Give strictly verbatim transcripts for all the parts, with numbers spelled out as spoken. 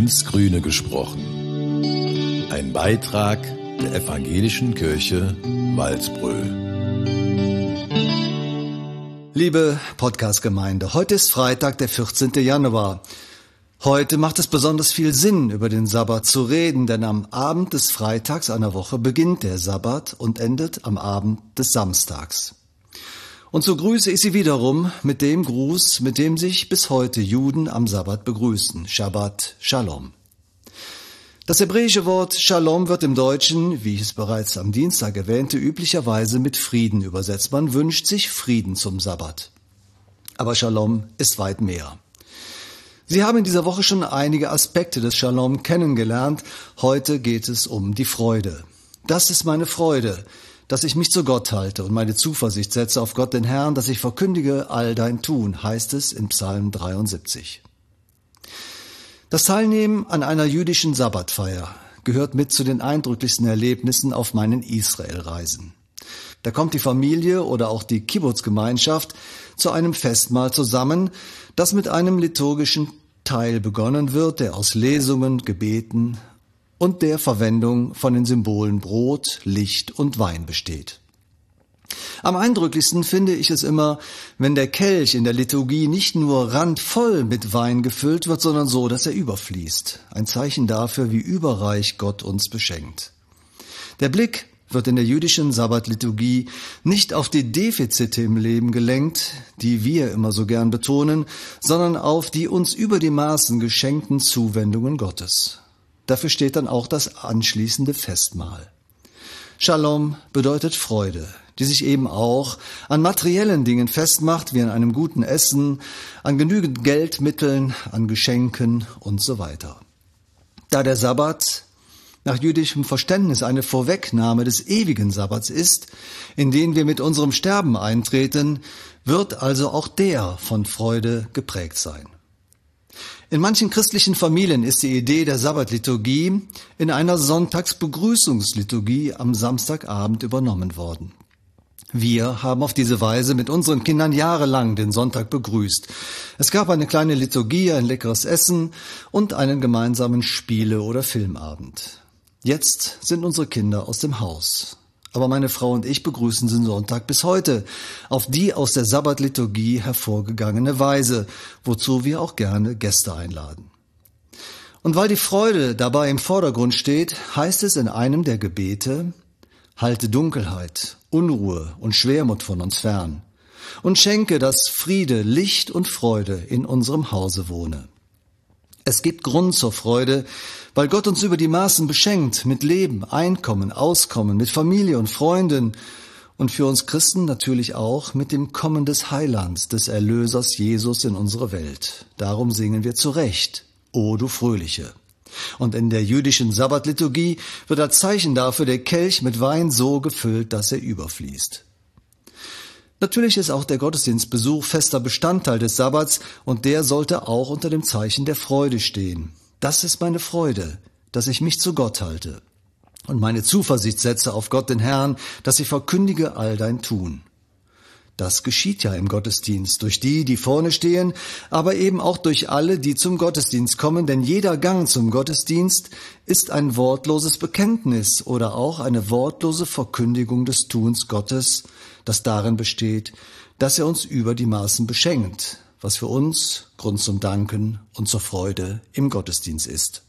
ins Grüne gesprochen. Ein Beitrag der Evangelischen Kirche Walsbröl. Liebe Podcast-Gemeinde, heute ist Freitag, der vierzehnten Januar. Heute macht es besonders viel Sinn, über den Sabbat zu reden, denn am Abend des Freitags einer Woche beginnt der Sabbat und endet am Abend des Samstags. Und so grüße ich Sie wiederum mit dem Gruß, mit dem sich bis heute Juden am Sabbat begrüßen, Shabbat Shalom. Das hebräische Wort Shalom wird im Deutschen, wie ich es bereits am Dienstag erwähnte, üblicherweise mit Frieden übersetzt. Man wünscht sich Frieden zum Sabbat. Aber Shalom ist weit mehr. Sie haben in dieser Woche schon einige Aspekte des Shalom kennengelernt. Heute geht es um die Freude. Das ist meine Freude, dass ich mich zu Gott halte und meine Zuversicht setze auf Gott den Herrn, dass ich verkündige all dein Tun, heißt es in Psalm dreiundsiebzig. Das Teilnehmen an einer jüdischen Sabbatfeier gehört mit zu den eindrücklichsten Erlebnissen auf meinen Israelreisen. Da kommt die Familie oder auch die Kibbutz-Gemeinschaft zu einem Festmahl zusammen, das mit einem liturgischen Teil begonnen wird, der aus Lesungen, Gebeten und der Verwendung von den Symbolen Brot, Licht und Wein besteht. Am eindrücklichsten finde ich es immer, wenn der Kelch in der Liturgie nicht nur randvoll mit Wein gefüllt wird, sondern so, dass er überfließt. Ein Zeichen dafür, wie überreich Gott uns beschenkt. Der Blick wird in der jüdischen Sabbatliturgie nicht auf die Defizite im Leben gelenkt, die wir immer so gern betonen, sondern auf die uns über die Maßen geschenkten Zuwendungen Gottes. Dafür steht dann auch das anschließende Festmahl. Shalom bedeutet Freude, die sich eben auch an materiellen Dingen festmacht, wie an einem guten Essen, an genügend Geldmitteln, an Geschenken und so weiter. Da der Sabbat nach jüdischem Verständnis eine Vorwegnahme des ewigen Sabbats ist, in den wir mit unserem Sterben eintreten, wird also auch der von Freude geprägt sein. In manchen christlichen Familien ist die Idee der Sabbatliturgie in einer Sonntagsbegrüßungsliturgie am Samstagabend übernommen worden. Wir haben auf diese Weise mit unseren Kindern jahrelang den Sonntag begrüßt. Es gab eine kleine Liturgie, ein leckeres Essen und einen gemeinsamen Spiele- oder Filmabend. Jetzt sind unsere Kinder aus dem Haus. Aber meine Frau und ich begrüßen den Sonntag bis heute auf die aus der Sabbatliturgie hervorgegangene Weise, wozu wir auch gerne Gäste einladen. Und weil die Freude dabei im Vordergrund steht, heißt es in einem der Gebete: Halte Dunkelheit, Unruhe und Schwermut von uns fern und schenke, dass Friede, Licht und Freude in unserem Hause wohne. Es gibt Grund zur Freude, weil Gott uns über die Maßen beschenkt mit Leben, Einkommen, Auskommen, mit Familie und Freunden und für uns Christen natürlich auch mit dem Kommen des Heilands, des Erlösers Jesus in unsere Welt. Darum singen wir zu Recht: O du Fröhliche. Und in der jüdischen Sabbatliturgie wird als Zeichen dafür der Kelch mit Wein so gefüllt, dass er überfließt. Natürlich ist auch der Gottesdienstbesuch fester Bestandteil des Sabbats und der sollte auch unter dem Zeichen der Freude stehen. Das ist meine Freude, dass ich mich zu Gott halte und meine Zuversicht setze auf Gott den Herrn, dass ich verkündige all dein Tun. Das geschieht ja im Gottesdienst, durch die, die vorne stehen, aber eben auch durch alle, die zum Gottesdienst kommen, denn jeder Gang zum Gottesdienst ist ein wortloses Bekenntnis oder auch eine wortlose Verkündigung des Tuns Gottes, das darin besteht, dass er uns über die Maßen beschenkt, was für uns Grund zum Danken und zur Freude im Gottesdienst ist.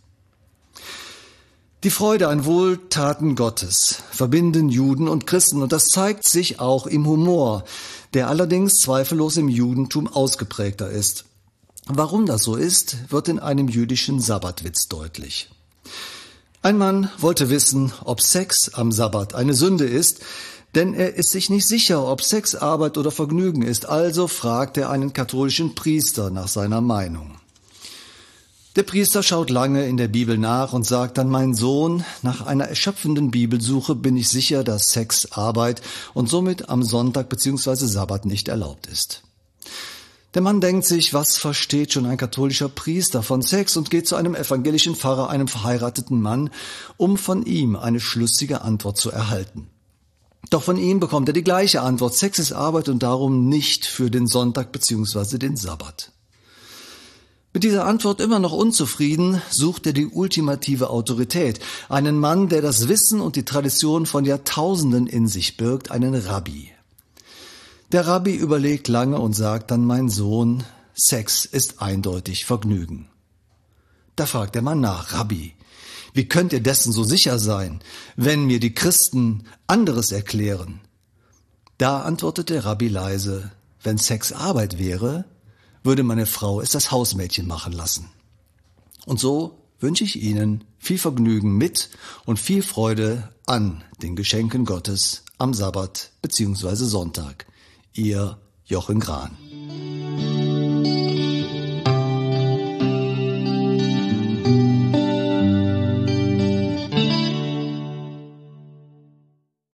Die Freude an Wohltaten Gottes verbinden Juden und Christen und das zeigt sich auch im Humor, der allerdings zweifellos im Judentum ausgeprägter ist. Warum das so ist, wird in einem jüdischen Sabbatwitz deutlich. Ein Mann wollte wissen, ob Sex am Sabbat eine Sünde ist, denn er ist sich nicht sicher, ob Sex Arbeit oder Vergnügen ist, also fragt er einen katholischen Priester nach seiner Meinung. Der Priester schaut lange in der Bibel nach und sagt dann: Mein Sohn, nach einer erschöpfenden Bibelsuche bin ich sicher, dass Sex Arbeit und somit am Sonntag bzw. Sabbat nicht erlaubt ist. Der Mann denkt sich, was versteht schon ein katholischer Priester von Sex, und geht zu einem evangelischen Pfarrer, einem verheirateten Mann, um von ihm eine schlüssige Antwort zu erhalten. Doch von ihm bekommt er die gleiche Antwort: Sex ist Arbeit und darum nicht für den Sonntag bzw. den Sabbat. Mit dieser Antwort immer noch unzufrieden, sucht er die ultimative Autorität, einen Mann, der das Wissen und die Tradition von Jahrtausenden in sich birgt, einen Rabbi. Der Rabbi überlegt lange und sagt dann: Mein Sohn, Sex ist eindeutig Vergnügen. Da fragt der Mann nach: Rabbi, wie könnt ihr dessen so sicher sein, wenn mir die Christen anderes erklären? Da antwortet der Rabbi leise: Wenn Sex Arbeit wäre, würde meine Frau es das Hausmädchen machen lassen. Und so wünsche ich Ihnen viel Vergnügen mit und viel Freude an den Geschenken Gottes am Sabbat bzw. Sonntag. Ihr Jochen Grahn.